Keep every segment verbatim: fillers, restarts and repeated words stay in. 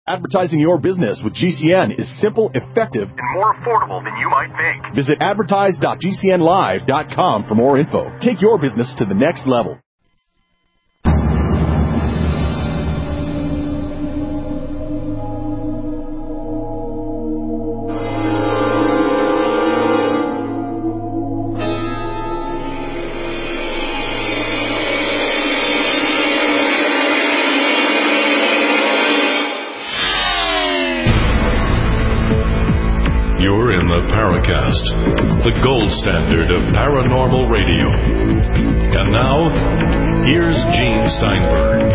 Advertising your business with G C N is simple, effective, and more affordable than you might think. Visit advertise dot g c n live dot com for more info. Take your business to the next level. Paracast, the gold standard of paranormal radio. And now, here's Gene Steinberg.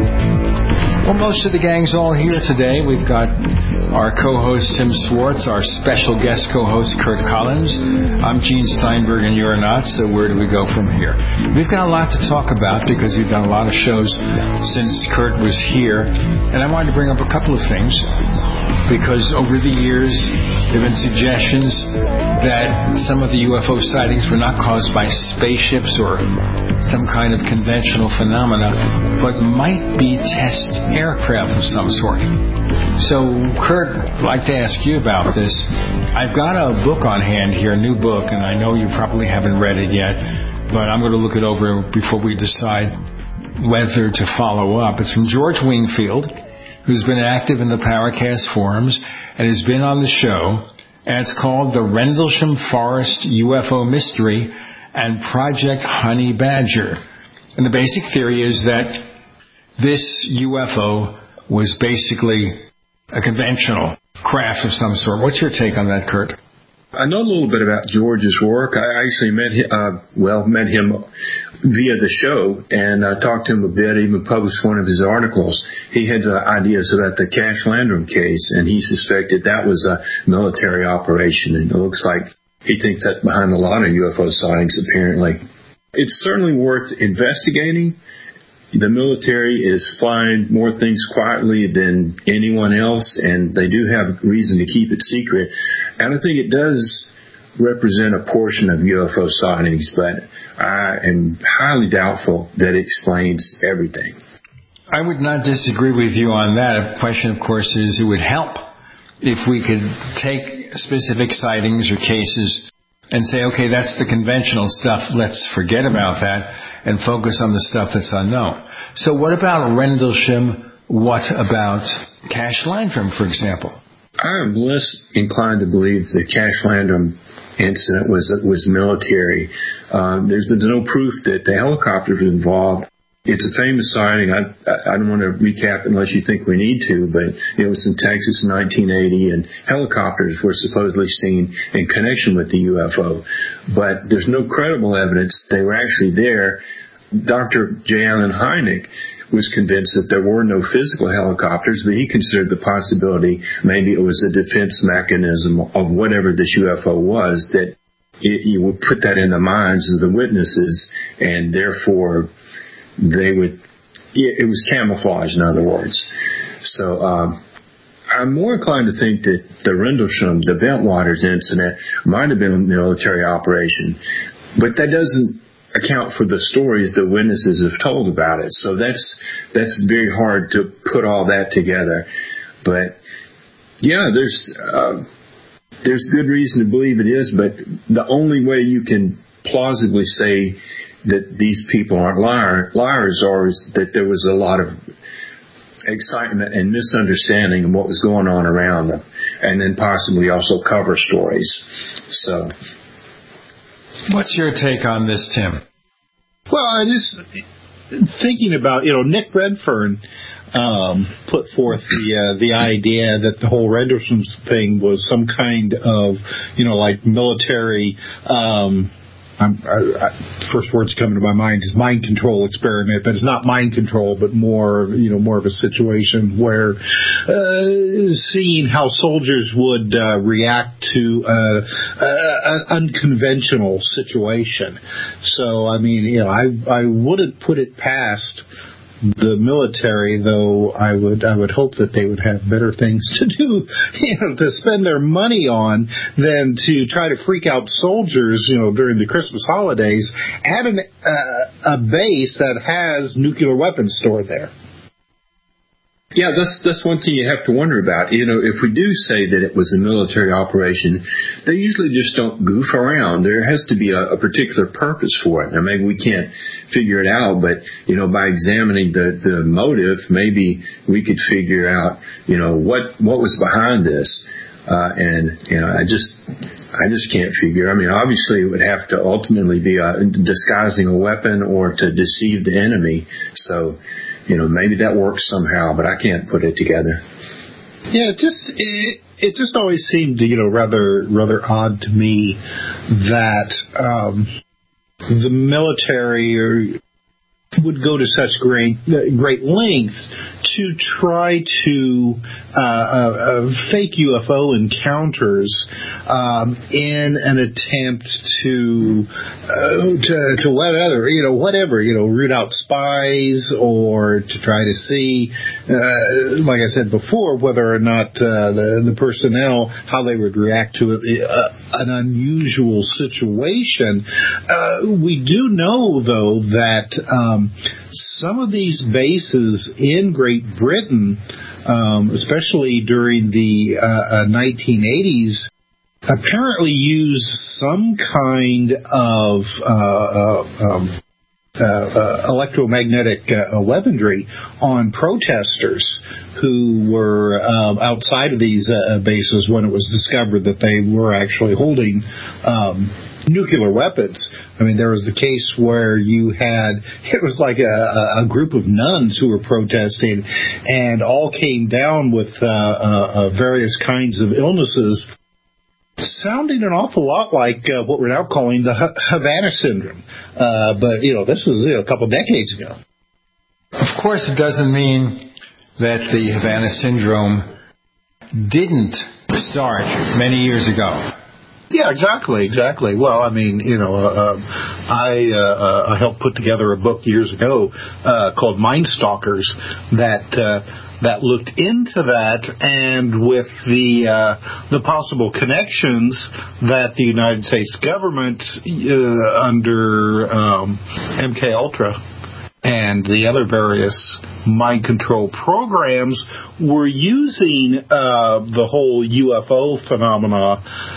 Well, most of the gang's all here today. We've got our co-host Tim Swartz, our special guest co-host Kurt Collins. I'm Gene Steinberg and you're not, so where do we go from here? We've got a lot to talk about because we've done a lot of shows since Kurt was here, and I wanted to bring up a couple of things. Because over the years, there have been suggestions that some of the U F O sightings were not caused by spaceships or some kind of conventional phenomena, but might be test aircraft of some sort. So, Kurt, I'd like to ask you about this. I've got a book on hand here, a new book, and I know you probably haven't read it yet, but I'm going to look it over before we decide whether to follow up. It's from George Wingfield, who's been active in the Paracast forums and has been on the show, and it's called The Rendlesham Forest U F O Mystery and Project Honey Badger. And the basic theory is that this U F O was basically a conventional craft of some sort. What's your take on that, Kurt? I know a little bit about George's work. I actually met him, uh, well, met him via the show and uh, talked to him a bit, even published one of his articles. He had uh, ideas about the Cash Landrum case, and he suspected that was a military operation. And it looks like he thinks that's behind a lot of U F O sightings, apparently. It's certainly worth investigating. The military is flying more things quietly than anyone else, and they do have reason to keep it secret. And I think it does represent a portion of U F O sightings, but I am highly doubtful that it explains everything. I would not disagree with you on that. The question, of course, is it would help if we could take specific sightings or cases and say, okay, that's the conventional stuff, let's forget about that and focus on the stuff that's unknown. So what about Rendlesham? What about Cash Landrum, for example? I'm less inclined to believe the Cash Landrum incident was was military. Um, there's, there's no proof that the helicopters were involved. It's a famous sighting. I, I don't want to recap unless you think we need to, but it was in Texas in nineteen eighty, and helicopters were supposedly seen in connection with the U F O. But there's no credible evidence they were actually there. Doctor J. Allen Hynek was convinced that there were no physical helicopters, but he considered the possibility maybe it was a defense mechanism of whatever this U F O was, that it, you would put that in the minds of the witnesses, and therefore they would, it was camouflage, in other words. So um, I'm more inclined to think that the Rendlesham, the Bentwaters incident might have been a military operation, but that doesn't account for the stories the witnesses have told about it. So that's that's very hard to put all that together. But yeah, there's uh, there's good reason to believe it is, but the only way you can plausibly say that these people aren't liar, liars are is that there was a lot of excitement and misunderstanding of what was going on around them, and then possibly also cover stories. So, what's your take on this, Tim? Well, I just thinking about, you know, Nick Redfern um, put forth the uh, the idea that the whole Rendlesham thing was some kind of, you know, like military. Um, I'm, I, I, first words coming to my mind is mind control experiment, but it's not mind control, but more, you know, more of a situation where uh, seeing how soldiers would uh, react to uh, an unconventional situation. So, I mean, you know, I I wouldn't put it past the military, though I would I would hope that they would have better things to do, you know, to spend their money on than to try to freak out soldiers, you know, during the Christmas holidays at an, uh, a base that has nuclear weapons stored there. Yeah, that's that's one thing you have to wonder about. You know, if we do say that it was a military operation, they usually just don't goof around. There has to be a, a particular purpose for it. Now, maybe we can't figure it out, but, you know, by examining the, the motive, maybe we could figure out, you know, what, what was behind this. Uh, and, you know, I just, I just can't figure. I mean, obviously it would have to ultimately be a, disguising a weapon or to deceive the enemy. So, you know, maybe that works somehow, but I can't put it together. Yeah, it just it, it just always seemed, you know, rather rather odd to me that um, the military or would go to such great great lengths to try to uh, uh, uh, fake U F O encounters um, in an attempt to uh, to to whatever you know whatever you know root out spies or to try to see, uh, like I said before, whether or not uh, the the personnel, how they would react to uh, an unusual situation. Uh, we do know though that. Um, Some of these bases in Great Britain, um, especially during the uh, uh, nineteen eighties, apparently used some kind of uh, uh, um, uh, uh, electromagnetic uh, weaponry on protesters who were um, outside of these uh, bases when it was discovered that they were actually holding um, nuclear weapons. I mean, there was the case where you had, it was like a, a group of nuns who were protesting and all came down with uh, uh, various kinds of illnesses, sounding an awful lot like uh, what we're now calling the H- Havana Syndrome. Uh, but, you know, this was you know, a couple decades ago. Of course, it doesn't mean that the Havana Syndrome didn't start many years ago. Yeah, exactly, exactly. Well, I mean, you know, uh, I uh, I helped put together a book years ago uh, called Mind Stalkers that uh, that looked into that, and with the uh, the possible connections that the United States government uh, under um, M K Ultra and the other various mind control programs were using uh, the whole U F O phenomena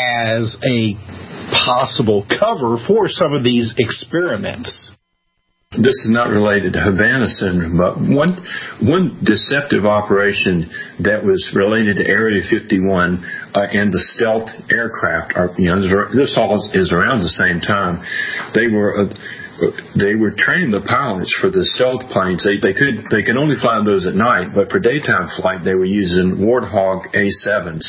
as a possible cover for some of these experiments. This is not related to Havana Syndrome, but one one deceptive operation that was related to Area fifty-one uh, and the stealth aircraft. Are, you know, this all is around the same time. They were uh, they were training the pilots for the stealth planes. They they could they could only fly those at night, but for daytime flight they were using Warthog A sevens.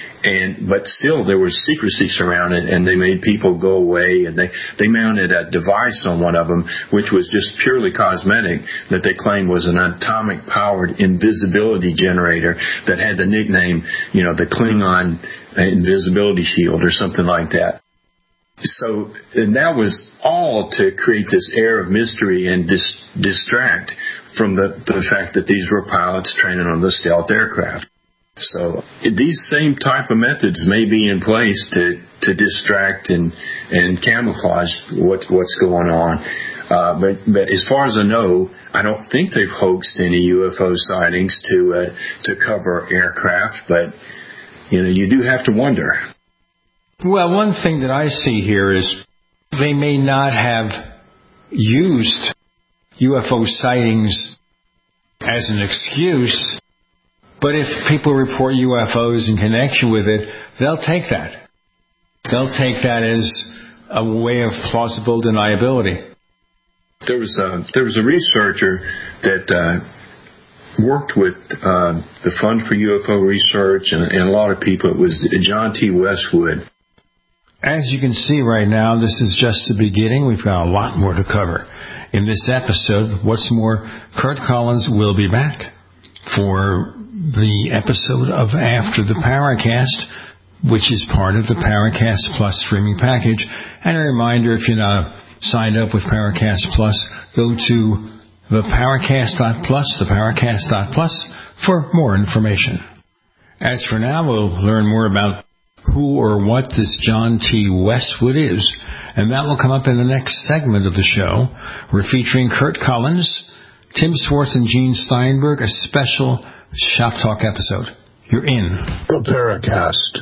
And but still, there was secrecy surrounded, and they made people go away. And they, they mounted a device on one of them, which was just purely cosmetic, that they claimed was an atomic-powered invisibility generator that had the nickname, you know, the Klingon invisibility shield or something like that. So, and that was all to create this air of mystery and dis- distract from the, the fact that these were pilots training on the stealth aircraft. So these same type of methods may be in place to, to distract and, and camouflage what, what's going on. Uh, but, but as far as I know, I don't think they've hoaxed any U F O sightings to uh, to cover aircraft. But you know, you do have to wonder. Well, one thing that I see here is they may not have used U F O sightings as an excuse. But if people report U F Os in connection with it, they'll take that. They'll take that as a way of plausible deniability. There was a there was a researcher that uh, worked with uh, the Fund for U F O Research and, and a lot of people. It was John T. Westwood. As you can see right now, this is just the beginning. We've got a lot more to cover. In this episode, what's more, Kurt Collins will be back for the episode of After the Paracast, which is part of the Paracast Plus streaming package. And a reminder, if you're not signed up with Paracast Plus, go to the paracast dot plus, the paracast dot plus, for more information. As for now, we'll learn more about who or what this John T. Westwood is, and that will come up in the next segment of the show. We're featuring Kurt Collins, Tim Swartz and Gene Steinberg, a special Shop Talk episode. You're in the Paracast.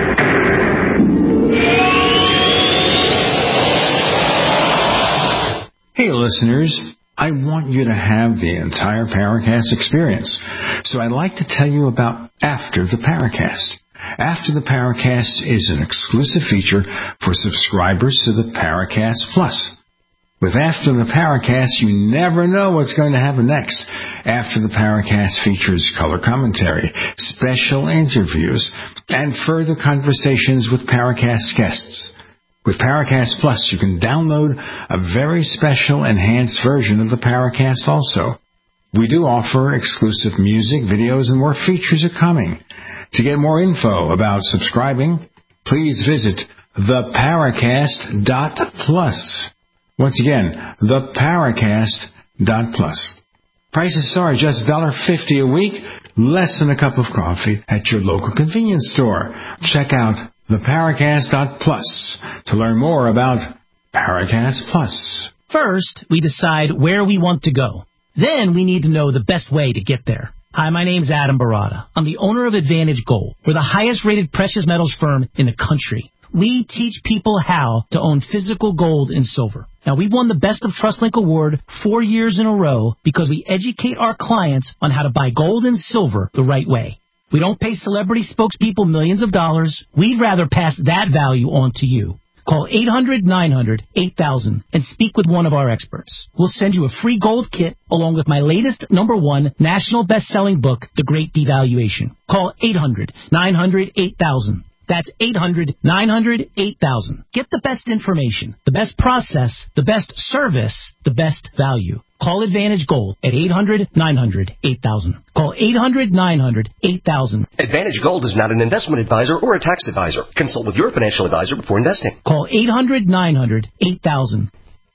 Hey, listeners. I want you to have the entire Paracast experience. So I'd like to tell you about After the Paracast. After the Paracast is an exclusive feature for subscribers to the Paracast Plus. With After the Paracast, you never know what's going to happen next. After the Paracast features color commentary, special interviews, and further conversations with Paracast guests. With Paracast Plus, you can download a very special enhanced version of the Paracast also. We do offer exclusive music, videos, and more features are coming. To get more info about subscribing, please visit the paracast dot plus. Once again, the paracast dot plus. Prices are just one dollar fifty a week, less than a cup of coffee at your local convenience store. Check out the paracast dot plus to learn more about Paracast Plus. First, we decide where we want to go. Then we need to know the best way to get there. Hi, my name's Adam Barada. I'm the owner of Advantage Gold. We're the highest-rated precious metals firm in the country. We teach people how to own physical gold and silver. Now, we've won the Best of TrustLink Award four years in a row because we educate our clients on how to buy gold and silver the right way. We don't pay celebrity spokespeople millions of dollars. We'd rather pass that value on to you. Call eight hundred nine hundred eight thousand and speak with one of our experts. We'll send you a free gold kit along with my latest number one national best-selling book, The Great Devaluation. Call eight hundred nine hundred eight thousand. That's eight hundred nine hundred eight thousand. Get the best information, the best process, the best service, the best value. Call Advantage Gold at eight hundred nine hundred eight thousand. Call eight hundred nine hundred eight thousand. Advantage Gold is not an investment advisor or a tax advisor. Consult with your financial advisor before investing. Call eight hundred nine hundred eight thousand.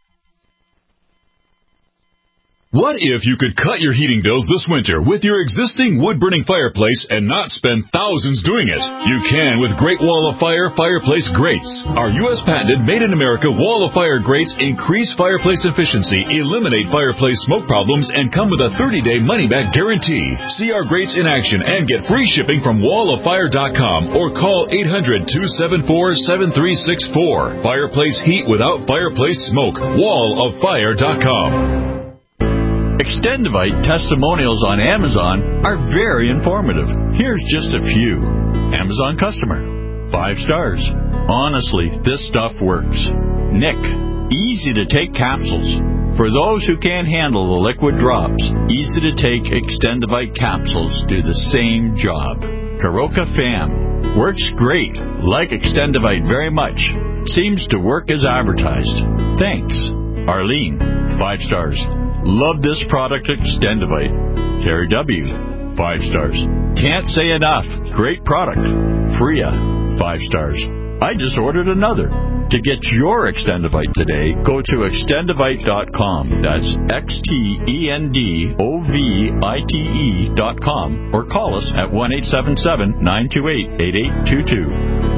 What if you could cut your heating bills this winter with your existing wood-burning fireplace and not spend thousands doing it? You can with Great Wall of Fire Fireplace Grates. Our U S patented made-in-America Wall of Fire grates increase fireplace efficiency, eliminate fireplace smoke problems, and come with a thirty-day money-back guarantee. See our grates in action and get free shipping from wall of fire dot com or call eight hundred two seven four seven three six four. Fireplace heat without fireplace smoke. wall of fire dot com. Extendivite testimonials on Amazon are very informative. Here's just a few. Amazon customer. Five stars. Honestly, this stuff works. Nick. Easy to take capsules. For those who can't handle the liquid drops, easy to take Extendivite capsules do the same job. Karoka Fam. Works great. Like Extendivite very much. Seems to work as advertised. Thanks. Arlene. Five stars. Love this product, Extendivite. Terry W. Five stars. Can't say enough. Great product. Freya. Five stars. I just ordered another. To get your Extendivite today, go to extendivite dot com. That's X T E N D O V I T E dot com or call us at one eight seven seven nine two eight eight eight two two.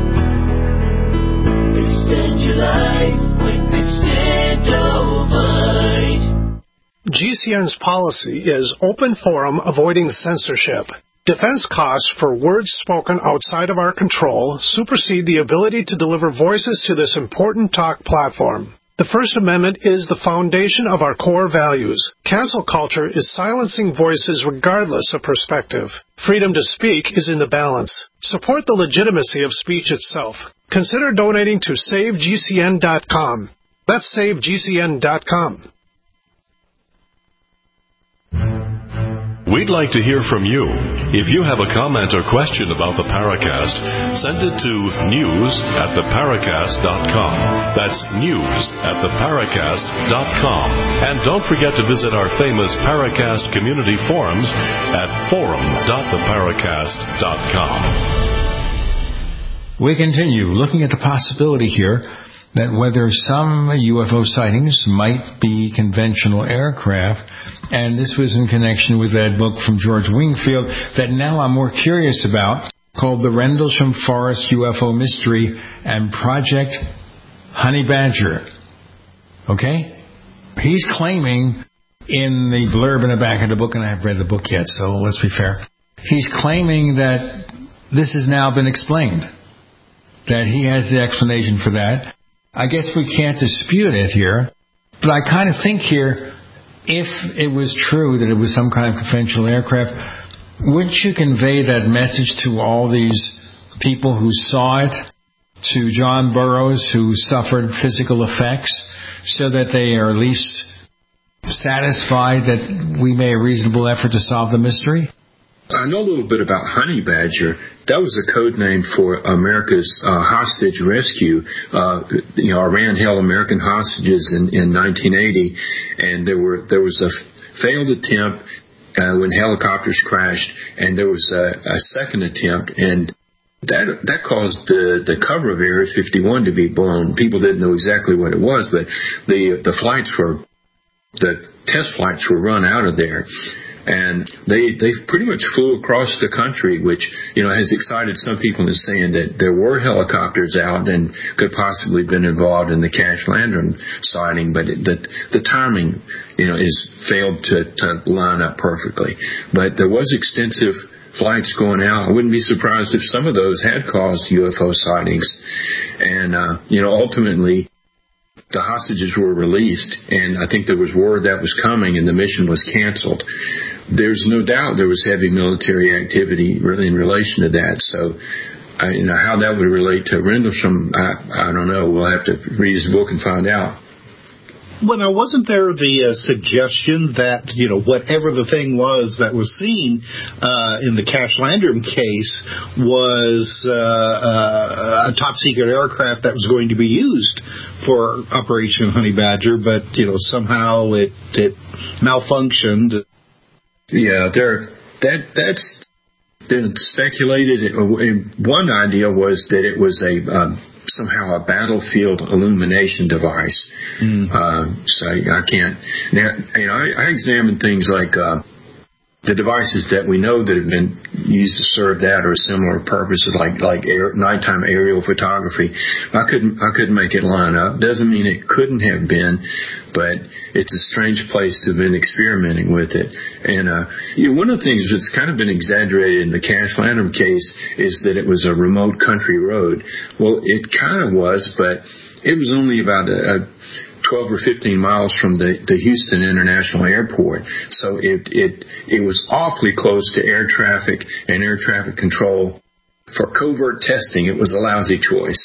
Extend your life with Extendovite. G C N's policy is open forum, avoiding censorship. Defense costs for words spoken outside of our control supersede the ability to deliver voices to this important talk platform. The First Amendment is the foundation of our core values. Cancel culture is silencing voices regardless of perspective. Freedom to speak is in the balance. Support the legitimacy of speech itself. Consider donating to save G C N dot com. That's save G C N dot com. We'd like to hear from you. If you have a comment or question about the Paracast, send it to news at the paracast dot com. That's news at the paracast dot com. And don't forget to visit our famous Paracast community forums at forum dot the paracast dot com. We continue looking at the possibility here that whether some U F O sightings might be conventional aircraft, and this was in connection with that book from George Wingfield that now I'm more curious about, called The Rendlesham Forest U F O Mystery and Project Honey Badger. Okay? He's claiming in the blurb in the back of the book, and I haven't read the book yet, so let's be fair. He's claiming that this has now been explained, that he has the explanation for that. I guess we can't dispute it here, but I kind of think here, if it was true that it was some kind of conventional aircraft, wouldn't you convey that message to all these people who saw it, to John Burroughs who suffered physical effects, so that they are at least satisfied that we made a reasonable effort to solve the mystery? I know a little bit about honey badger. That was a code name for America's uh, hostage rescue. Uh, you know, Iran held American hostages in, in nineteen eighty, and there were there was a failed attempt uh, when helicopters crashed, and there was a, a second attempt, and that that caused the the cover of Area fifty-one to be blown. People didn't know exactly what it was, but the the flights were the test flights were run out of there. And they they pretty much flew across the country, which, you know, has excited some people into saying that there were helicopters out and could possibly have been involved in the Cash Landrum sighting, but it, the the timing, you know, is failed to, to line up perfectly. But there was extensive flights going out. I wouldn't be surprised if some of those had caused U F O sightings. And, uh, you know, ultimately, the hostages were released, and I think there was word that was coming, and the mission was canceled. There's no doubt there was heavy military activity in relation to that. So, I, you know, how that would relate to Rendlesham, I, I don't know. We'll have to read his book and find out. Well, now, wasn't there the uh, suggestion that, you know, whatever the thing was that was seen uh, in the Cash Landrum case was uh, uh, a top-secret aircraft that was going to be used for Operation Honey Badger, but, you know, somehow it, it malfunctioned? Yeah, there. That that's been speculated. One idea was that it was a um, somehow a battlefield illumination device. Mm. Uh, so I can't. Now, you know, I, I examined things like uh, the devices that we know that have been used to serve that or similar purposes, like like air, nighttime aerial photography. I couldn't I couldn't make it line up. Doesn't mean it couldn't have been, but it's a strange place to have been experimenting with it. And uh, you know, one of the things that's kind of been exaggerated in the Cash Landrum case is that it was a remote country road. Well, it kind of was, but it was only about a, a twelve or fifteen miles from the, the Houston International Airport. So it, it, it was awfully close to air traffic and air traffic control. For covert testing, it was a lousy choice.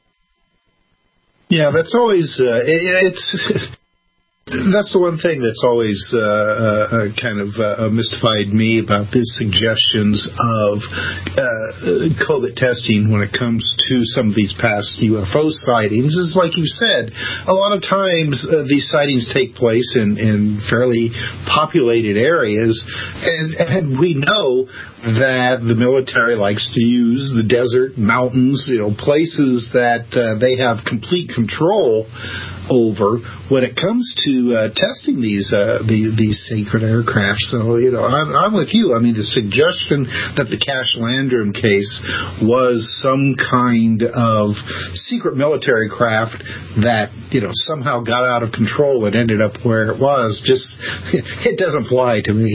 Yeah, that's always, uh, it, it's, that's the one thing that's always uh, uh, kind of uh, mystified me about these suggestions of uh, COVID testing when it comes to some of these past U F O sightings. Is like you said, a lot of times uh, these sightings take place in, in fairly populated areas, and, and we know that the military likes to use the desert, mountains, you know, places that uh, they have complete control over when it comes to uh, testing these uh, the, these sacred aircraft. So, you know, I'm, I'm with you. I mean, the suggestion that the Cash Landrum case was some kind of secret military craft that, you know, somehow got out of control and ended up where it was, just, it doesn't fly to me.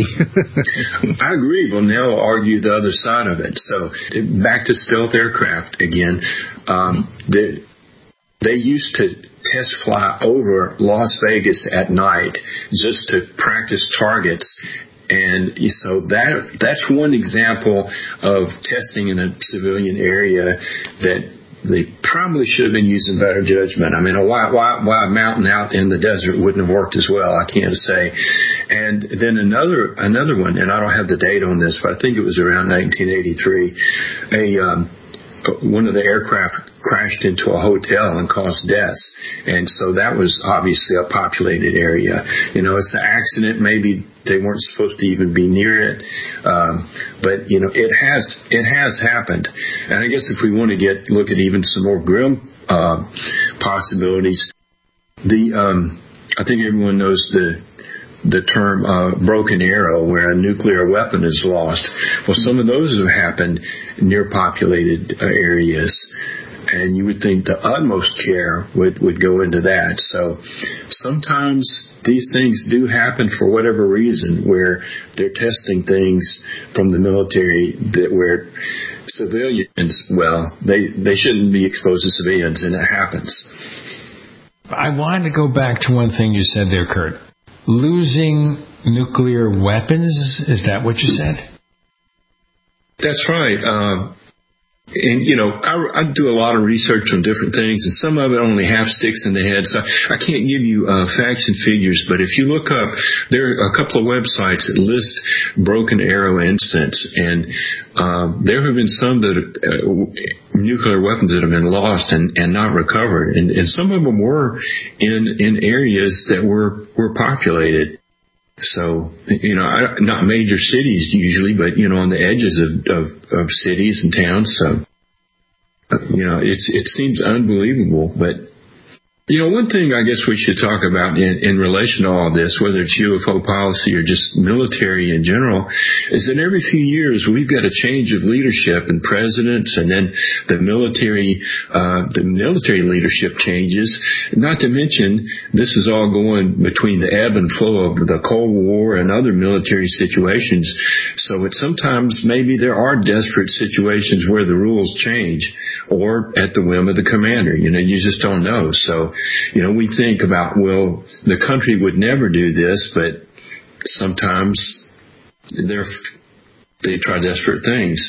I agree. Well, now I'll argue the other side of it. So, back to stealth aircraft again. Um, the, they used to test fly over Las Vegas at night just to practice targets. And so that that's one example of testing in a civilian area that they probably should have been using better judgment. I mean, why, why, why a mountain out in the desert wouldn't have worked as well, I can't say. And then another another one, and I don't have the date on this, but I think it was around nineteen eighty-three, a um, one of the aircraft crashed into a hotel and caused deaths. And so that was obviously a populated area. You know, it's an accident. Maybe they weren't supposed to even be near it. Um, but, you know, it has it has happened. And I guess if we want to get look at even some more grim uh, possibilities, the um, I think everyone knows the the term uh, broken arrow, where a nuclear weapon is lost. Well, some of those have happened near populated uh, areas, and you would think the utmost care would, would go into that. So sometimes these things do happen for whatever reason, where they're testing things from the military that where civilians, well, they, they shouldn't be exposed to civilians, and it happens. I wanted to go back to one thing you said there, Kurt. Losing nuclear weapons, is that what you said? That's right. Uh, and, you know, I, I do a lot of research on different things, and some of it only half sticks in the head, so I can't give you uh, facts and figures, but if you look up, there are a couple of websites that list broken arrow incidents, and uh, there have been some that uh, nuclear weapons that have been lost and, and not recovered, and, and some of them were in, in areas that were, were populated. So, you know, I, not major cities usually, but, you know, on the edges of, of, of cities and towns. So, you know, it's, it seems unbelievable. But, you know, one thing I guess we should talk about in, in relation to all this, whether it's U F O policy or just military in general, is that every few years we've got a change of leadership and presidents, and then the military, uh, the military leadership changes. Not to mention, this is all going between the ebb and flow of the Cold War and other military situations. So it's sometimes maybe there are desperate situations where the rules change, or at the whim of the commander. You know, you just don't know. So, you know, we think about, well, the country would never do this, but sometimes they're, they try desperate things.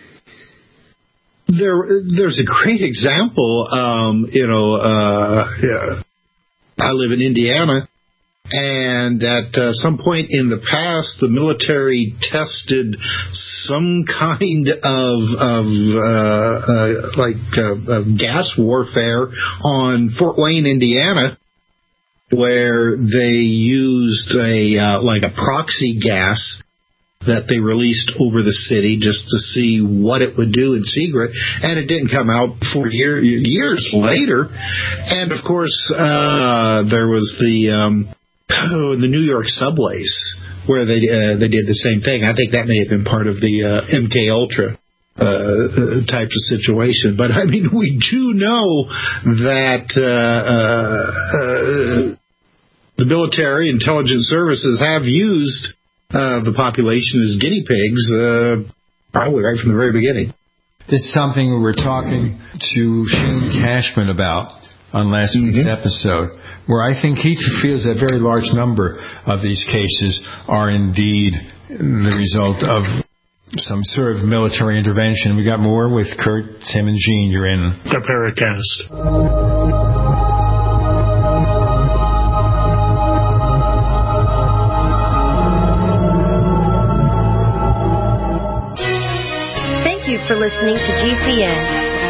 There, there's a great example. Um, you know, uh, yeah, I live in Indiana, and at uh, some point in the past, the military tested some kind of, of uh, uh, like uh, of gas warfare on Fort Wayne, Indiana, where they used a uh, like a proxy gas that they released over the city just to see what it would do in secret, and it didn't come out for year, years later. And of course, uh, there was the um, oh, the New York subways, where they uh, they did the same thing. I think that may have been part of the uh, M K Ultra uh, type of situation. But I mean, we do know that uh, uh, the military intelligence services have used uh, the population as guinea pigs, uh, probably right from the very beginning. This is something we were talking to Shane Cashman about on last mm-hmm. week's episode, where I think he feels that a very large number of these cases are indeed the result of some sort of military intervention. We got more with Kurt, Tim, and Gene. You're in the Paracast. Thank you for listening to G C N.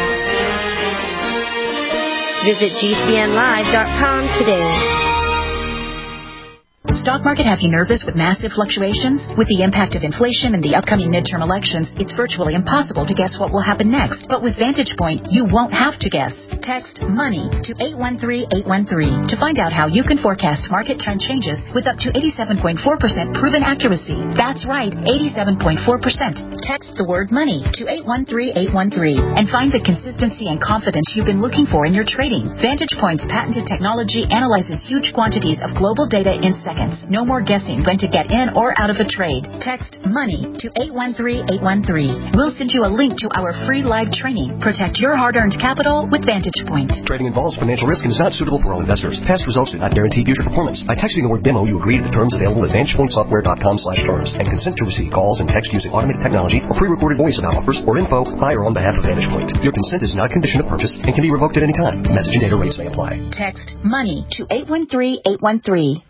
Visit G C N live dot com today. The stock market have you nervous with massive fluctuations? With the impact of inflation and the upcoming midterm elections, it's virtually impossible to guess what will happen next. But with Vantage Point, you won't have to guess. Text MONEY to eight one three eight one three to find out how you can forecast market trend changes with up to eighty-seven point four percent proven accuracy. That's right, eighty-seven point four percent. Text the word MONEY to eight one three eight one three and find the consistency and confidence you've been looking for in your trading. Vantage Point's patented technology analyzes huge quantities of global data in seconds. No more guessing when to get in or out of a trade. Text MONEY to eight one three eight one three. We'll send you a link to our free live training. Protect your hard-earned capital with Vantage Point. Trading involves financial risk and is not suitable for all investors. Past results do not guarantee future performance. By texting the word demo, you agree to the terms available at vantage point software dot com slash terms and consent to receive calls and text using automated technology or pre-recorded voice about offers or info by or on behalf of Vantage Point. Your consent is not a condition of purchase and can be revoked at any time. Message and data rates may apply. Text MONEY to eight one three eight one three.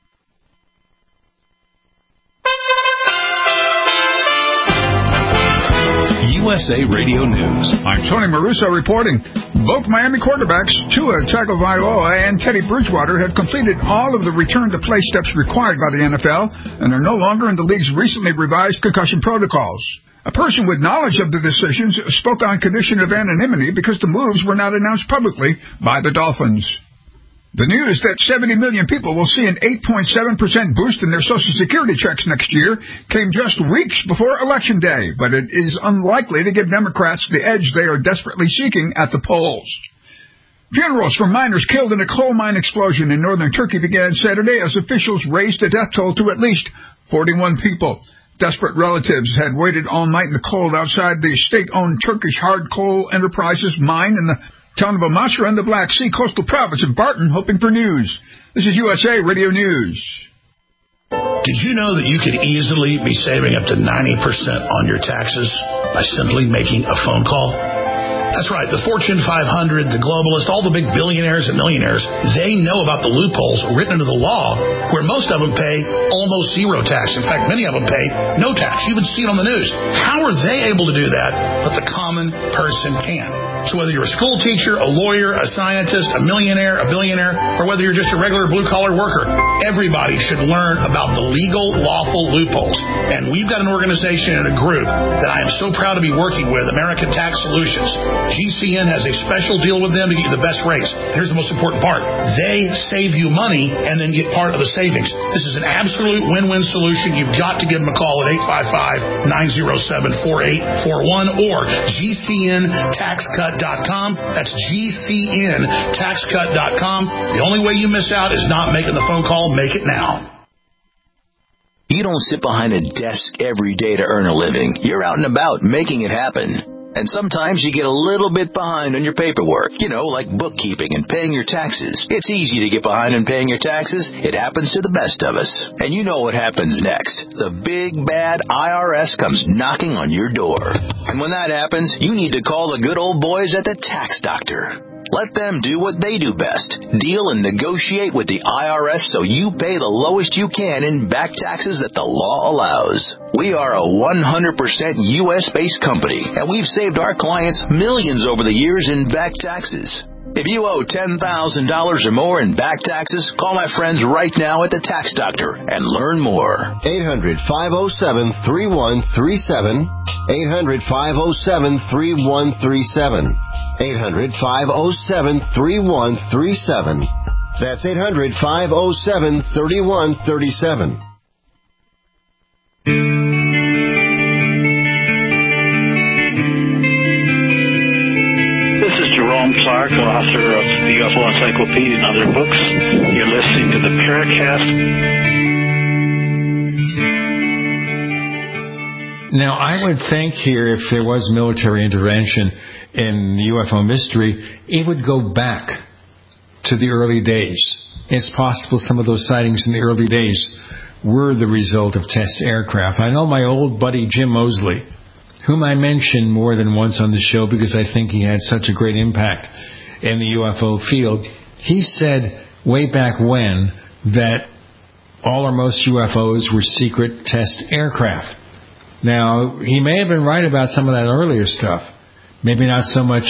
U S A Radio News. I'm Tony Maruso reporting. Both Miami quarterbacks, Tua Tagovailoa and Teddy Bridgewater, have completed all of the return-to-play steps required by the N F L and are no longer in the league's recently revised concussion protocols. A person with knowledge of the decisions spoke on condition of anonymity because the moves were not announced publicly by the Dolphins. The news that seventy million people will see an eight point seven percent boost in their Social Security checks next year came just weeks before Election Day, but it is unlikely to give Democrats the edge they are desperately seeking at the polls. The news that seventy million people will see an eight point seven percent boost in their Social Security checks next year came just weeks before Election Day, but it is unlikely to give Democrats the edge they are desperately seeking at the polls. The news that seventy million people will see an eight point seven percent boost in their Social Security checks next year came just weeks before Election Day, but it is unlikely to give Democrats the edge they are desperately seeking at the polls. Funerals for miners killed in a coal mine explosion in northern Turkey began Saturday as officials raised the death toll to at least forty-one people. Desperate relatives had waited all night in the cold outside the state-owned Turkish hard coal enterprises mine in the town of Amasra in the Black Sea coastal province of Barton, hoping for news. This is U S A Radio News. Did you know that you could easily be saving up to ninety percent on your taxes by simply making a phone call? That's right. The Fortune five hundred, the globalists, all the big billionaires and millionaires, they know about the loopholes written into the law where most of them pay almost zero tax. In fact, many of them pay no tax. You even see it on the news. How are they able to do that, but the common person can? So whether you're a school teacher, a lawyer, a scientist, a millionaire, a billionaire, or whether you're just a regular blue-collar worker, everybody should learn about the legal, lawful loopholes. And we've got an organization and a group that I am so proud to be working with, American Tax Solutions. G C N has a special deal with them to get you the best rates. Here's the most important part. They save you money and then get part of the savings. This is an absolute win-win solution. You've got to give them a call at eight five five, nine oh seven, four eight four one or G C N tax cut dot com. That's G C N tax cut dot com. The only way you miss out is not making the phone call. Make it now. You don't sit behind a desk every day to earn a living. You're out and about making it happen. And sometimes you get a little bit behind on your paperwork, you know, like bookkeeping and paying your taxes. It's easy to get behind on paying your taxes. It happens to the best of us. And you know what happens next. The big, bad I R S comes knocking on your door. And when that happens, you need to call the good old boys at the Tax Doctor. Let them do what they do best. Deal and negotiate with the I R S so you pay the lowest you can in back taxes that the law allows. We are a one hundred percent U S-based company, and we've saved our clients millions over the years in back taxes. If you owe ten thousand dollars or more in back taxes, call my friends right now at the Tax Doctor and learn more. eight hundred, five oh seven, three one three seven. eight hundred, five oh seven, three one three seven. eight hundred, five oh seven, three one three seven. That's eight hundred, five oh seven, three one three seven. This is Jerome Clark, author of the U F O Encyclopedia and other books. You're listening to the Paracast. Now, I would think here, if there was military intervention in U F O mystery, it would go back to the early days. It's possible some of those sightings in the early days were the result of test aircraft. I know my old buddy Jim Mosley, whom I mentioned more than once on the show because I think he had such a great impact in the U F O field. He said way back when that all or most U F Os were secret test aircraft. Now, he may have been right about some of that earlier stuff. Maybe not so much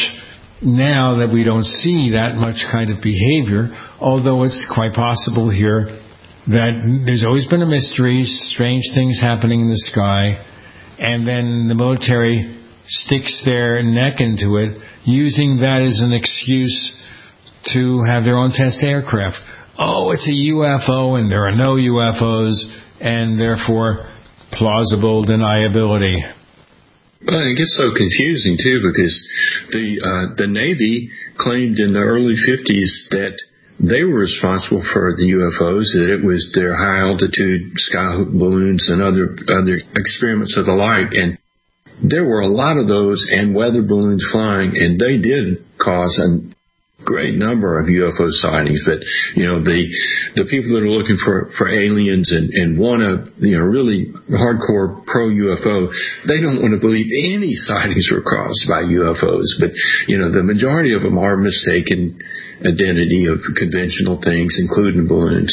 now that we don't see that much kind of behavior, although it's quite possible here that there's always been a mystery, strange things happening in the sky, and then the military sticks their neck into it, using that as an excuse to have their own test aircraft. Oh, it's a U F O, and there are no U F Os, and therefore plausible deniability. Well, it gets so confusing, too, because the uh, the Navy claimed in the early fifties that they were responsible for the U F Os, that it was their high-altitude skyhook balloons and other other experiments of the like. And there were a lot of those and weather balloons flying, and they did cause a great number of U F O sightings. But, you know, the the people that are looking for, for aliens and, and want to, you know, really hardcore pro-U F O, they don't want to believe any sightings were caused by U F Os. But, you know, the majority of them are mistaken identity of conventional things, including balloons.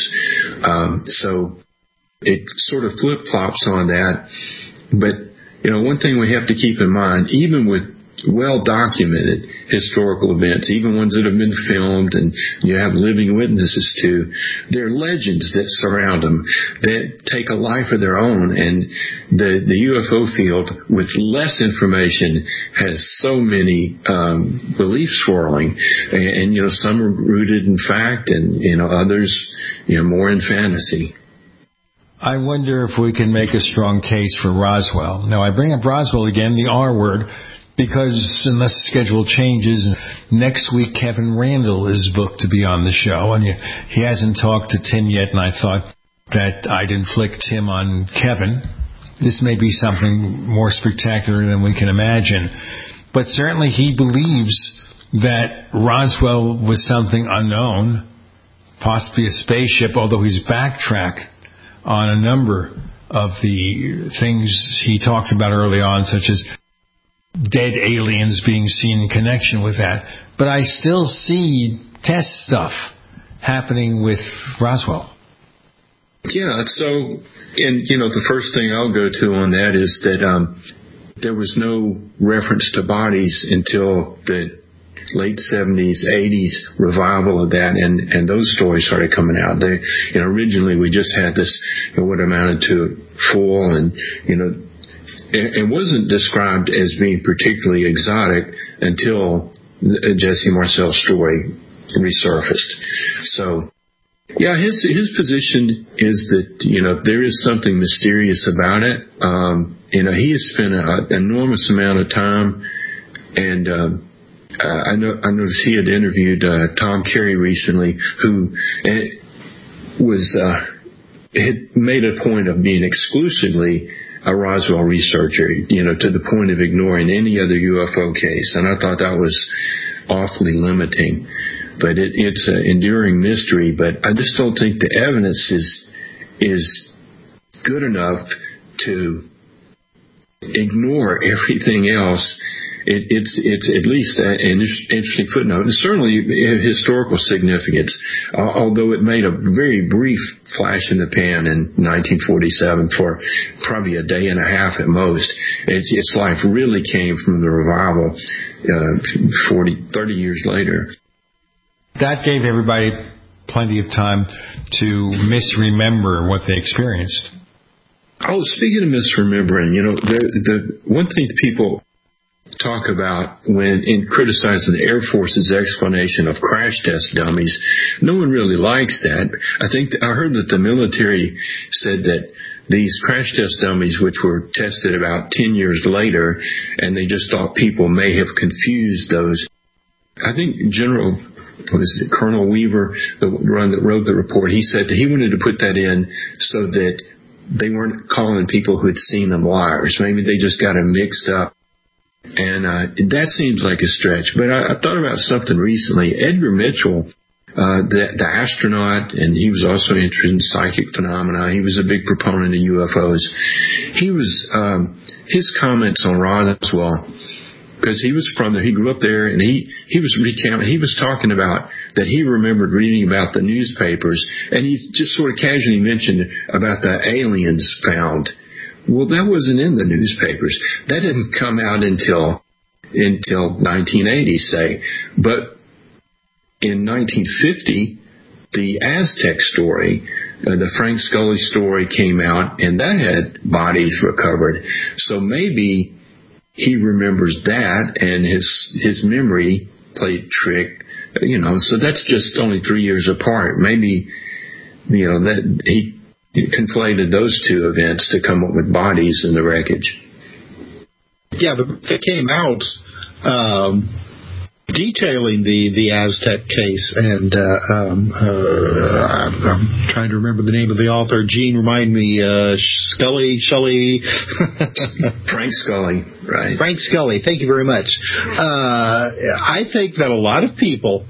Um, so it sort of flip-flops on that. But, you know, one thing we have to keep in mind, even with well-documented historical events, even ones that have been filmed and you have living witnesses to, there are legends that surround them that take a life of their own. And the, the U F O field, with less information, has so many um, beliefs swirling. And, and, you know, some are rooted in fact, and, you know, others, you know, more in fantasy. I wonder if we can make a strong case for Roswell. Now, I bring up Roswell again, the R word, because unless the schedule changes, next week Kevin Randall is booked to be on the show, and he hasn't talked to Tim yet, and I thought that I'd inflict Tim on Kevin. This may be something more spectacular than we can imagine, but certainly he believes that Roswell was something unknown, possibly a spaceship, although he's backtracked on a number of the things he talked about early on, such as dead aliens being seen in connection with that. But I still see test stuff happening with Roswell. Yeah, so, and, you know, the first thing I'll go to on that is that um, there was no reference to bodies until the late seventies, eighties revival of that, and, and those stories started coming out. They, you know, originally we just had this, you know, what amounted to full, and, you know, it, it wasn't described as being particularly exotic until Jesse Marcel's story resurfaced. So, yeah, his his position is that, you know, there is something mysterious about it. Um, you know, he has spent an enormous amount of time, and um, uh, I know I noticed he had interviewed uh, Tom Carey recently, who was uh, had made a point of being exclusively a Roswell researcher, you know, to the point of ignoring any other U F O case, and I thought that was awfully limiting. But it, it's an enduring mystery. But I just don't think the evidence is is good enough to ignore everything else. It, it's it's at least an interesting footnote. It's certainly historical significance, although it made a very brief flash in the pan in nineteen forty-seven for probably a day and a half at most. It's, its life really came from the revival uh, forty, thirty years later. That gave everybody plenty of time to misremember what they experienced. Oh, speaking of misremembering, you know, the, the one thing that people talk about when in criticizing the Air Force's explanation of crash test dummies, no one really likes that. I think I heard that the military said that these crash test dummies, which were tested about ten years later, and they just thought people may have confused those. I think General What is it, Colonel Weaver, the one that wrote the report, he said that he wanted to put that in so that they weren't calling people who had seen them liars. Maybe they just got them mixed up. And uh, that seems like a stretch. But I, I thought about something recently. Edgar Mitchell, uh, the, the astronaut, and he was also interested in psychic phenomena. He was a big proponent of U F Os. He was, um, his comments on Roswell, because he was from there, he grew up there, and he, he was recounting, he was talking about that he remembered reading about the newspapers, and he just sort of casually mentioned about the aliens found. Well, that wasn't in the newspapers. That didn't come out until until nineteen eighty, say. But in nineteen fifty, the Aztec story, uh, the Frank Scully story came out, and that had bodies recovered. So maybe he remembers that, and his his memory played trick, you know. So that's just only three years apart. Maybe, you know, that he, he conflated those two events to come up with bodies in the wreckage. Yeah, but it came out um, detailing the, the Aztec case, and uh, um, uh, I'm trying to remember the name of the author. Gene, remind me, uh, Scully, Shelley. Frank Scully, right. Frank Scully, thank you very much. Uh, I think that a lot of people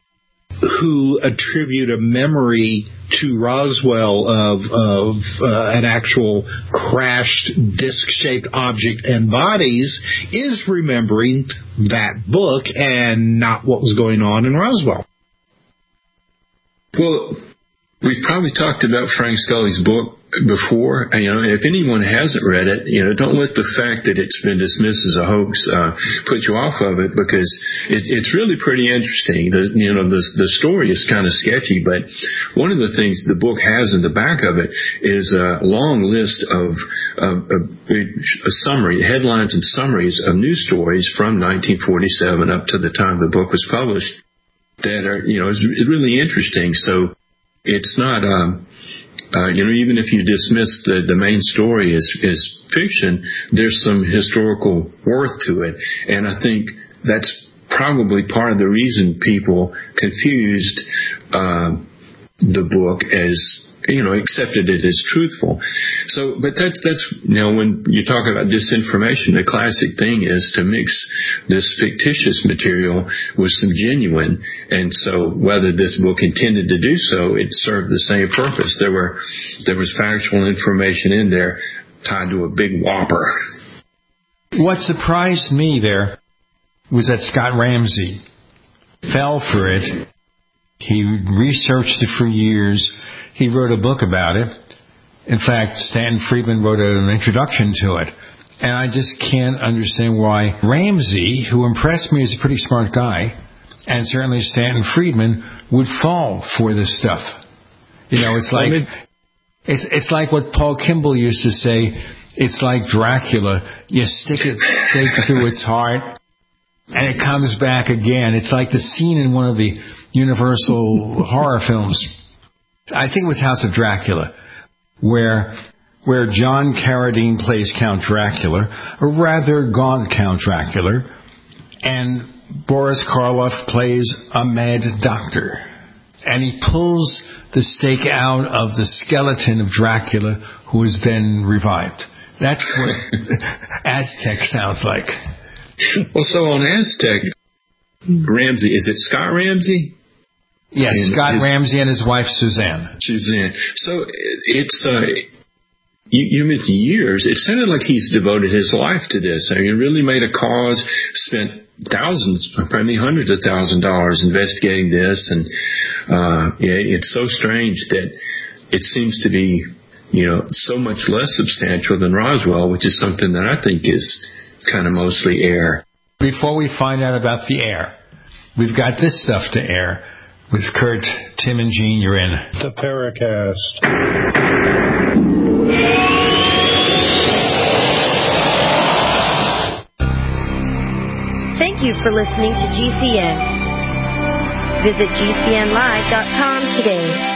who attribute a memory to Roswell of, of uh, an actual crashed disc-shaped object and bodies is remembering that book and not what was going on in Roswell. Well, we've probably talked about Frank Scully's book before. You know, if anyone hasn't read it, you know, don't let the fact that it's been dismissed as a hoax uh, put you off of it, because it, it's really pretty interesting. The, you know, the, the story is kind of sketchy, but one of the things the book has in the back of it is a long list of, of, of a summary, headlines and summaries of news stories from nineteen forty-seven up to the time the book was published that are, you know, is really interesting. So it's not, um, Uh, you know, even if you dismiss the, the main story as, as fiction, there's some historical worth to it. And I think that's probably part of the reason people confused uh, the book as, you know, accepted it as truthful. So, but that's, that's, you know, when you talk about disinformation, the classic thing is to mix this fictitious material with some genuine. And so whether this book intended to do so, it served the same purpose. There were, there was factual information in there tied to a big whopper. What surprised me there was that Scott Ramsey fell for it. He researched it for years. He wrote a book about it. In fact, Stanton Friedman wrote an introduction to it. And I just can't understand why Ramsey, who impressed me as a pretty smart guy, and certainly Stanton Friedman, would fall for this stuff. You know, it's like, it's, it's like what Paul Kimball used to say, it's like Dracula. You stick it stake through its heart, and it comes back again. It's like the scene in one of the Universal horror films. I think it was House of Dracula, where where John Carradine plays Count Dracula, a rather gaunt Count Dracula, and Boris Karloff plays a mad doctor. And he pulls the stake out of the skeleton of Dracula, who is then revived. That's what Aztec sounds like. Well, so on Aztec, Ramsey, is it Scott Ramsey? Yes, and Scott his, Ramsey and his wife, Suzanne. Suzanne. So it's, uh, you, you mentioned years. It sounded like he's devoted his life to this. I mean, he really made a cause, spent thousands, probably hundreds of thousands of dollars investigating this. And uh, yeah, it's so strange that it seems to be, you know, so much less substantial than Roswell, which is something that I think is kind of mostly air. Before we find out about the air, we've got this stuff to air. With Kurt, Tim, and Gene, you're in the Paracast. Thank you for listening to G C N. Visit G C N live dot com today.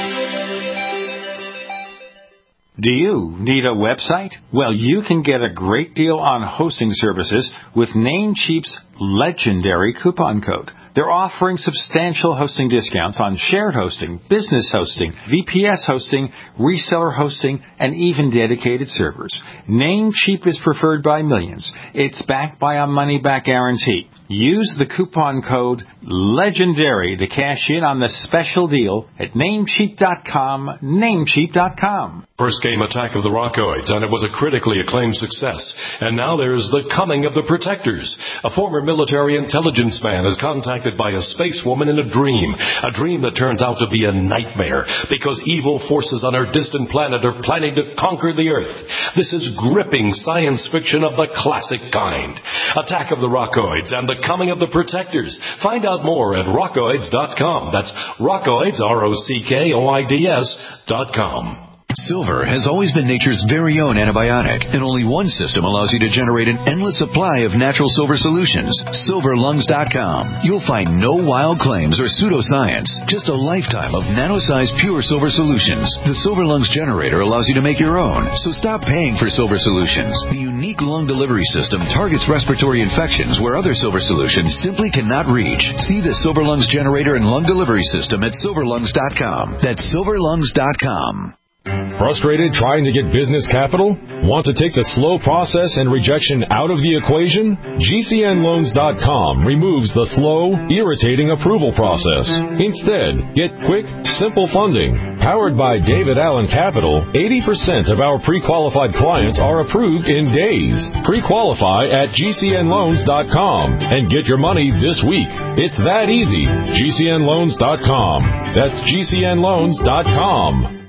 Do you need a website? Well, you can get a great deal on hosting services with Namecheap's legendary coupon code. They're offering substantial hosting discounts on shared hosting, business hosting, V P S hosting, reseller hosting, and even dedicated servers. Namecheap is preferred by millions. It's backed by a money-back guarantee. Use the coupon code LEGENDARY to cash in on the special deal at Namecheap dot com, Namecheap dot com. First came Attack of the Rockoids, and it was a critically acclaimed success. And now there's The Coming of the Protectors. A former military intelligence man is contacted by a space woman in a dream. A dream that turns out to be a nightmare because evil forces on our distant planet are planning to conquer the Earth. This is gripping science fiction of the classic kind. Attack of the Rockoids and The Coming of the Protectors. Find out more at rockoids dot com. That's Rockoids, R O C K O I D S dot com. Silver has always been nature's very own antibiotic, and only one system allows you to generate an endless supply of natural silver solutions. silver lungs dot com. You'll find no wild claims or pseudoscience, just a lifetime of nano-sized pure silver solutions. The Silver Lungs generator allows you to make your own, so stop paying for silver solutions. The unique lung delivery system targets respiratory infections where other silver solutions simply cannot reach. See the Silver Lungs generator and lung delivery system at silver lungs dot com. That's silver lungs dot com. Frustrated trying to get business capital? Want to take the slow process and rejection out of the equation? G C N loans dot com removes the slow, irritating approval process. Instead, get quick, simple funding. Powered by David Allen Capital, eighty percent of our pre-qualified clients are approved in days. Pre-qualify at G C N loans dot com and get your money this week. It's that easy. G C N loans dot com. That's G C N loans dot com.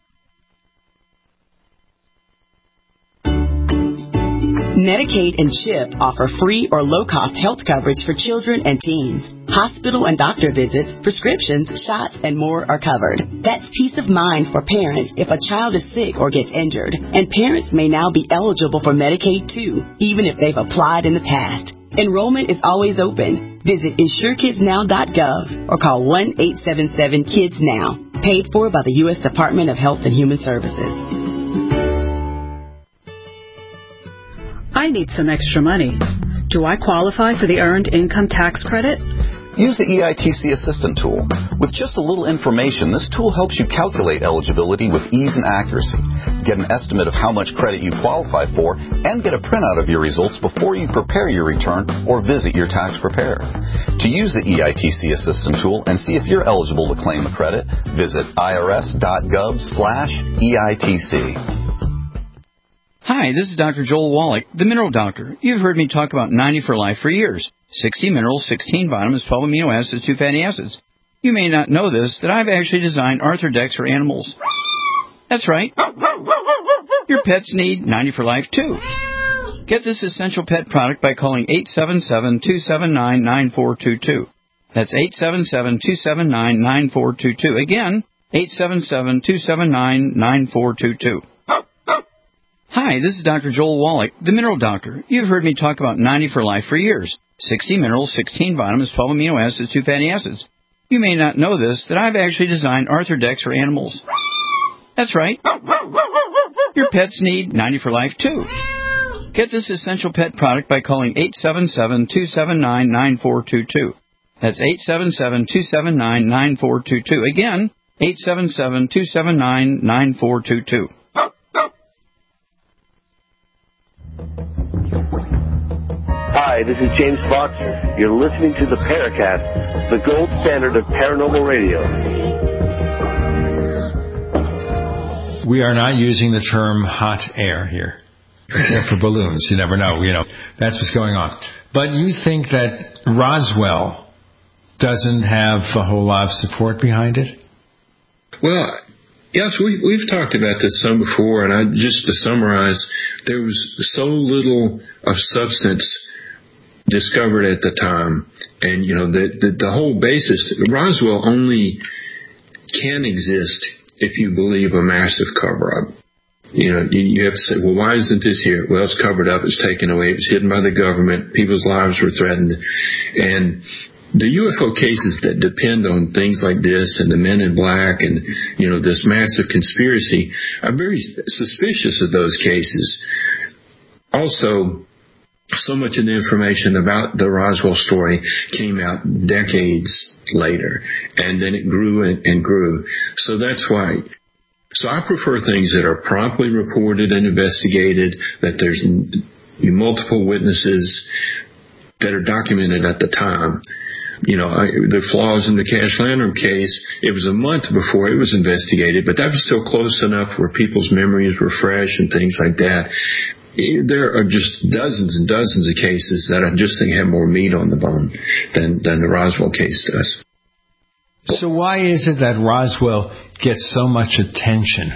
Medicaid and CHIP offer free or low-cost health coverage for children and teens. Hospital and doctor visits, prescriptions, shots, and more are covered. That's peace of mind for parents if a child is sick or gets injured. And parents may now be eligible for Medicaid, too, even if they've applied in the past. Enrollment is always open. Visit insure kids now dot gov or call one eight seven seven kids now. Paid for by the U S Department of Health and Human Services. I need some extra money. Do I qualify for the Earned Income Tax Credit? Use the E I T C Assistant tool. With just a little information, this tool helps you calculate eligibility with ease and accuracy. Get an estimate of how much credit you qualify for and get a printout of your results before you prepare your return or visit your tax preparer. To use the E I T C Assistant tool and see if you're eligible to claim a credit, visit irs.gov slash EITC. Hi, this is Doctor Joel Wallach, the Mineral Doctor. You've heard me talk about ninety for Life for years. sixty minerals, sixteen vitamins, twelve amino acids, two fatty acids. You may not know this, that I've actually designed Arthrodex for animals. That's right. Your pets need ninety for Life, too. Get this essential pet product by calling eight seven seven, two seven nine, nine four two two. That's eight seven seven, two seven nine, nine four two two. Again, eight seven seven, two seven nine, nine four two two. Hi, this is Doctor Joel Wallach, the Mineral Doctor. You've heard me talk about ninety for Life for years. sixty minerals, sixteen vitamins, twelve amino acids, two fatty acids. You may not know this, that I've actually designed Arthrodex for animals. That's right. Your pets need ninety for Life, too. Get this essential pet product by calling eight seven seven, two seven nine, nine four two two. That's eight seven seven, two seven nine, nine four two two. Again, eight seven seven, two seven nine, nine four two two. Hi, this is James Fox. You're listening to the Paracast, the gold standard of paranormal radio. We are not using the term hot air here, except for balloons. You never know. You know, that's what's going on. But you think that Roswell doesn't have a whole lot of support behind it? Well, yes, we, we've talked about this some before, and I just to summarize, there was so little of substance discovered at the time, and you know the, the the whole basis. Roswell only can exist if you believe a massive cover-up. You know, you, you have to say, well, why isn't this here? Well, it's covered up, it's taken away, it was hidden by the government, people's lives were threatened, and the U F O cases that depend on things like this and the Men in Black and you know this massive conspiracy, I'm very suspicious of those cases. Also, so much of the information about the Roswell story came out decades later, and then it grew and, and grew. So that's why. So I prefer things that are promptly reported and investigated, that there's multiple witnesses that are documented at the time. You know, I, the flaws in the Cash Lantern case, it was a month before it was investigated, but that was still close enough where people's memories were fresh and things like that. There are just dozens and dozens of cases that I just think have more meat on the bone than, than the Roswell case does. So why is it that Roswell gets so much attention?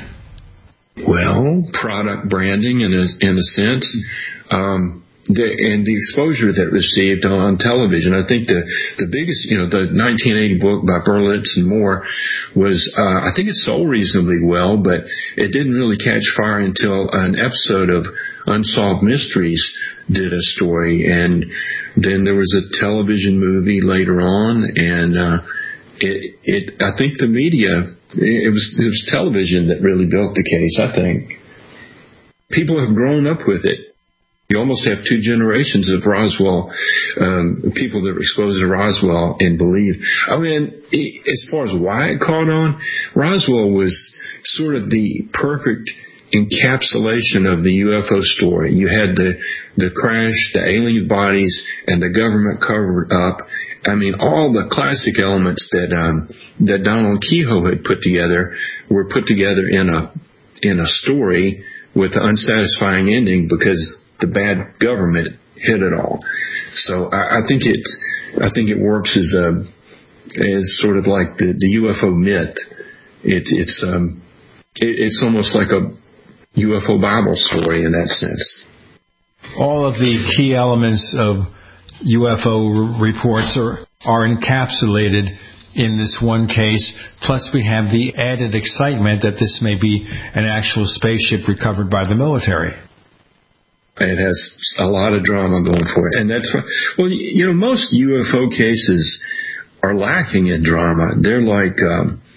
Well, product branding in a, in a sense, um, the, and the exposure that it received on television. I think the, the biggest, you know, the nineteen eighty book by Berlitz and Moore was, uh, I think it sold reasonably well, but it didn't really catch fire until an episode of Unsolved Mysteries did a story, and then there was a television movie later on, and uh, it, it, I think the media, it was, it was television that really built the case, I think. People have grown up with it. You almost have two generations of Roswell, um, people that were exposed to Roswell and believe. I mean, as far as why it caught on, Roswell was sort of the perfect encapsulation of the U F O story. You had the the crash, the alien bodies, and the government covered up. I mean, all the classic elements that um, that Donald Kehoe had put together were put together in a in a story with an unsatisfying ending because the bad government hid it all. So I, I think it I think it works as a as sort of like the, the U F O myth. It, it's um it, it's almost like a U F O Bible story in that sense. All of the key elements of U F O reports are, are encapsulated in this one case, plus we have the added excitement that this may be an actual spaceship recovered by the military. It has a lot of drama going for it. And that's, well, you know, most U F O cases are lacking in drama. They're like, um,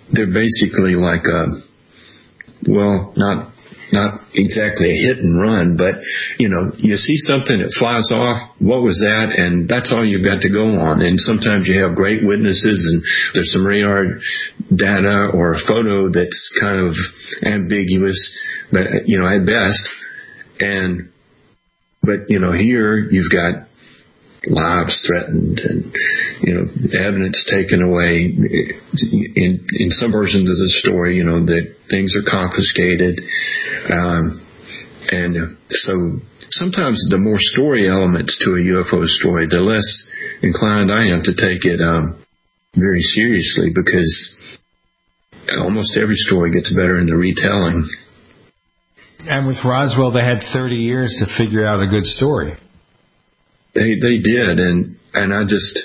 they're basically like a, well, not not exactly a hit and run, but, you know, you see something that flies off, what was that? And that's all you've got to go on. And sometimes you have great witnesses and there's some radar data or a photo that's kind of ambiguous, but, you know, at best. And, but, you know, here you've got lives threatened and, you know, evidence taken away. In in some versions of the story, you know, that things are confiscated. Um, and so sometimes the more story elements to a U F O story, the less inclined I am to take it um, very seriously, because almost every story gets better in the retelling. And with Roswell, they had thirty years to figure out a good story. They they did, and and I just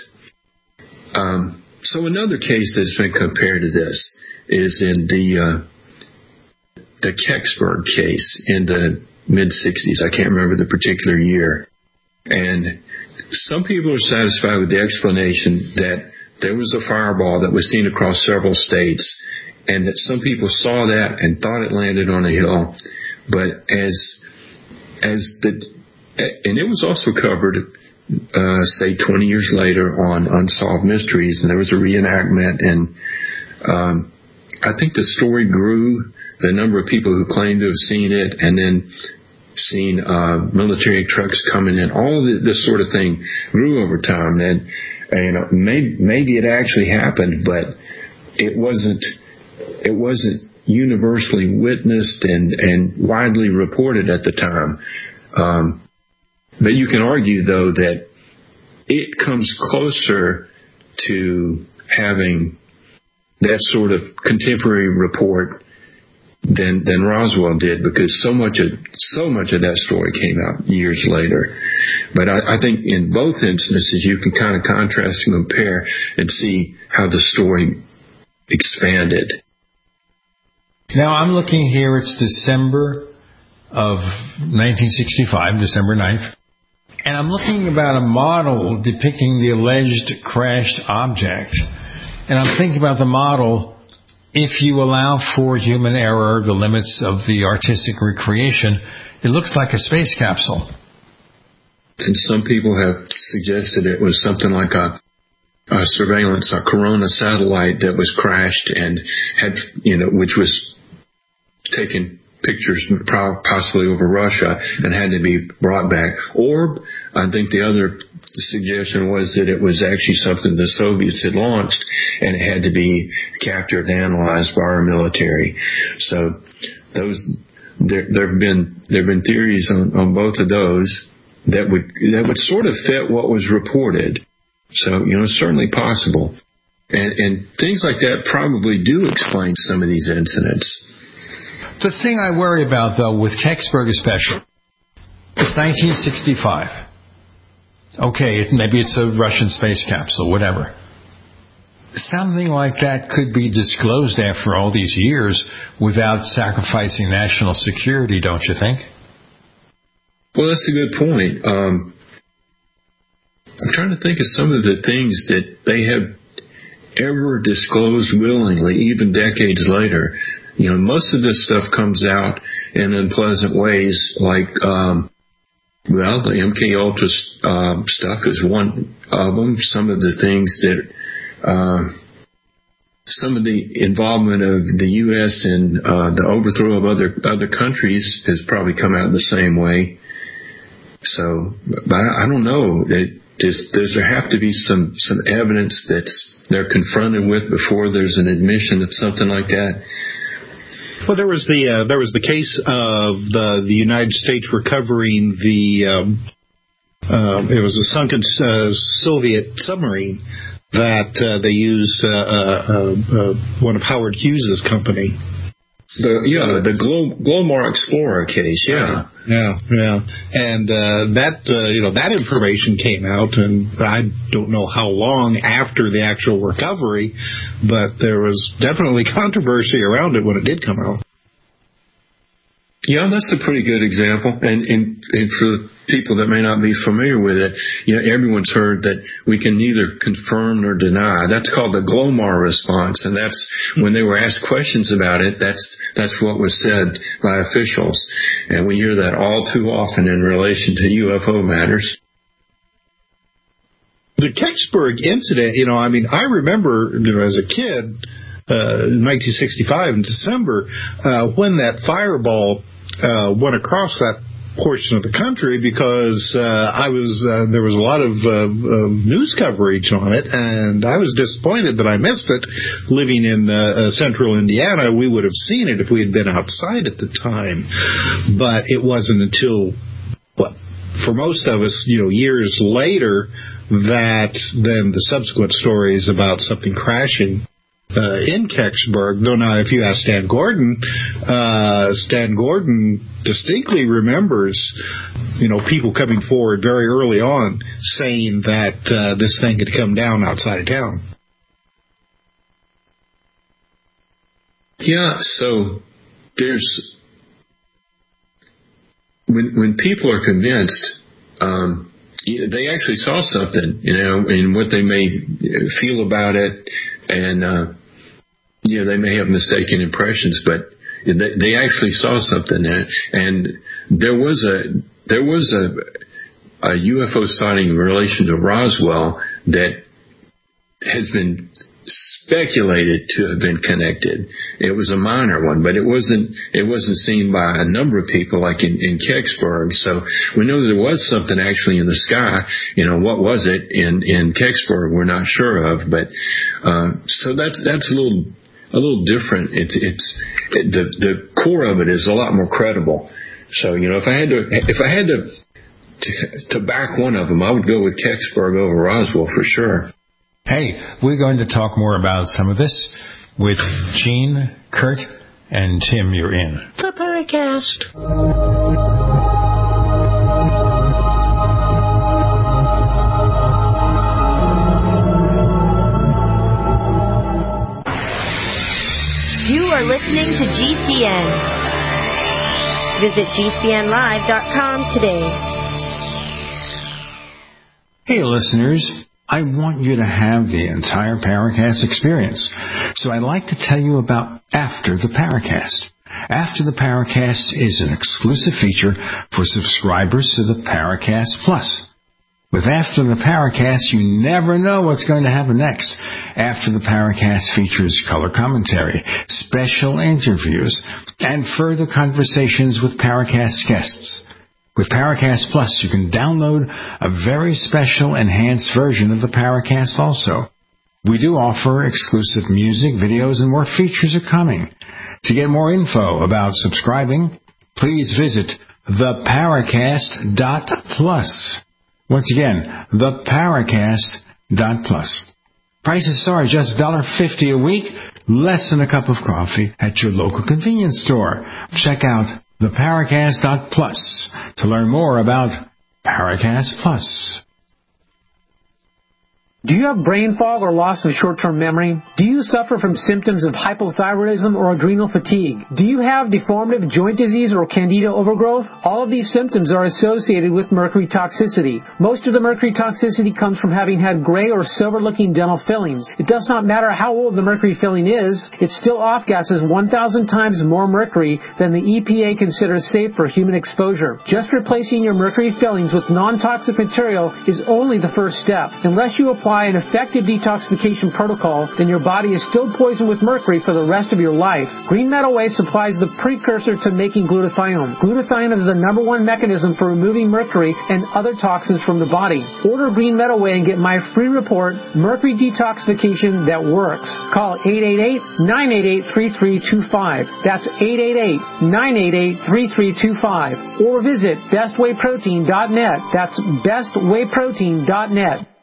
um, so another case that's been compared to this is in the uh, the Kecksburg case in the mid sixties. I can't remember the particular year, and some people are satisfied with the explanation that there was a fireball that was seen across several states, and that some people saw that and thought it landed on a hill, but as as the and it was also covered, uh, say, twenty years later on Unsolved Mysteries, and there was a reenactment, and um, I think the story grew, the number of people who claimed to have seen it, and then seen uh, military trucks coming in. All of this sort of thing grew over time, and, and you know, maybe, maybe it actually happened, but it wasn't. It wasn't universally witnessed and, and widely reported at the time. Um, But you can argue, though, that it comes closer to having that sort of contemporary report than than Roswell did, because so much of so much of that story came out years later. But I, I think in both instances, you can kind of contrast and compare and see how the story expanded. Now I'm looking here. It's December of nineteen sixty-five, December ninth. And I'm looking about a model depicting the alleged crashed object. And I'm thinking about the model, if you allow for human error, the limits of the artistic recreation, it looks like a space capsule. And some people have suggested it was something like a, a surveillance, a Corona satellite that was crashed and had, you know, which was taken pictures possibly over Russia and had to be brought back. Or I think the other suggestion was that it was actually something the Soviets had launched and it had to be captured and analyzed by our military. So those there there have been there have been theories on, on both of those that would that would sort of fit what was reported. So, you know, it's certainly possible. And and things like that probably do explain some of these incidents. The thing I worry about, though, with Kecksburg especially, it's nineteen sixty-five. Okay, it, maybe it's a Russian space capsule, whatever. Something like that could be disclosed after all these years without sacrificing national security, don't you think? Well, that's a good point. Um, I'm trying to think of some of the things that they have ever disclosed willingly, even decades later. You know, most of this stuff comes out in unpleasant ways, like, um, well, the M K Ultra uh, stuff is one of them. Some of the things that, uh, some of the involvement of the U S in uh, the overthrow of other other countries has probably come out in the same way. So, but I, I don't know. It, does, does there have to be some, some evidence that they're confronted with before there's an admission of something like that? Well, there was the uh, there was the case of the the United States recovering the um, uh, it was a sunken uh, Soviet submarine that uh, they used uh, uh, uh, one of Howard Hughes's company. The yeah the Glo- Glomar Explorer case, yeah, yeah, yeah, and uh, that uh, you know that information came out, and I don't know how long after the actual recovery, but there was definitely controversy around it when it did come out. Yeah, that's a pretty good example. And, and, and for people that may not be familiar with it, you know, everyone's heard that we can neither confirm nor deny. That's called the Glomar response. And that's when they were asked questions about it, that's, that's what was said by officials. And we hear that all too often in relation to U F O matters. The Kecksburg incident, you know, I mean, I remember, you know, as a kid, uh, in nineteen sixty-five in December, uh, when that fireball uh, went across that portion of the country, because uh, I was uh, there was a lot of uh, uh, news coverage on it, and I was disappointed that I missed it. Living in uh, uh, central Indiana, we would have seen it if we had been outside at the time, but it wasn't until, what, for most of us, you know, years later, that then the subsequent stories about something crashing Uh, in Kecksburg. Though now, if you ask Stan Gordon, uh, Stan Gordon distinctly remembers, you know, people coming forward very early on saying that uh, this thing had come down outside of town. Yeah, so there's when when people are convinced, um, they actually saw something, you know, in what they may feel about it, and uh, you know, they may have mistaken impressions, but they, they actually saw something, and, and there was a there was a, a U F O sighting in relation to Roswell that has been speculated to have been connected. It was a minor one, but it wasn't it wasn't seen by a number of people like in, in Kecksburg. So we know there was something actually in the sky. You know, what was it in, in Kecksburg? We're not sure of, but uh, so that's that's a little a little different. It's it's it, the the core of it is a lot more credible. So, you know, if I had to if I had to to, to back one of them, I would go with Kecksburg over Roswell for sure. Hey, we're going to talk more about some of this with Gene, Kurt, and Tim. You're in the Paracast. You are listening to G C N. Visit G C N live dot com today. Hey, listeners. I want you to have the entire Paracast experience. So I'd like to tell you about After the Paracast. After the Paracast is an exclusive feature for subscribers to the Paracast Plus. With After the Paracast, you never know what's going to happen next. After the Paracast features color commentary, special interviews, and further conversations with Paracast guests. With Paracast Plus, you can download a very special enhanced version of the Paracast also. We do offer exclusive music, videos, and more features are coming. To get more info about subscribing, please visit the paracast dot plus. Once again, the paracast dot plus. Prices are just one dollar fifty a week, less than a cup of coffee at your local convenience store. Check out the paracast dot plus to learn more about Paracast Plus. Do you have brain fog or loss of short-term memory? Do you suffer from symptoms of hypothyroidism or adrenal fatigue? Do you have deformative joint disease or candida overgrowth? All of these symptoms are associated with mercury toxicity. Most of the mercury toxicity comes from having had gray or silver-looking dental fillings. It does not matter how old the mercury filling is, it still off-gases one thousand times more mercury than the E P A considers safe for human exposure. Just replacing your mercury fillings with non-toxic material is only the first step. Unless you apply an effective detoxification protocol, then your body is still poisoned with mercury for the rest of your life. Green Meadow Way supplies the precursor to making glutathione. Glutathione is the number one mechanism for removing mercury and other toxins from the body. Order Green Meadow Way and get my free report, Mercury Detoxification That Works. Call eight eight eight, nine eight eight, three three two five. That's eight eight eight, nine eight eight, three three two five. Or visit best way protein dot net. That's best way protein dot net.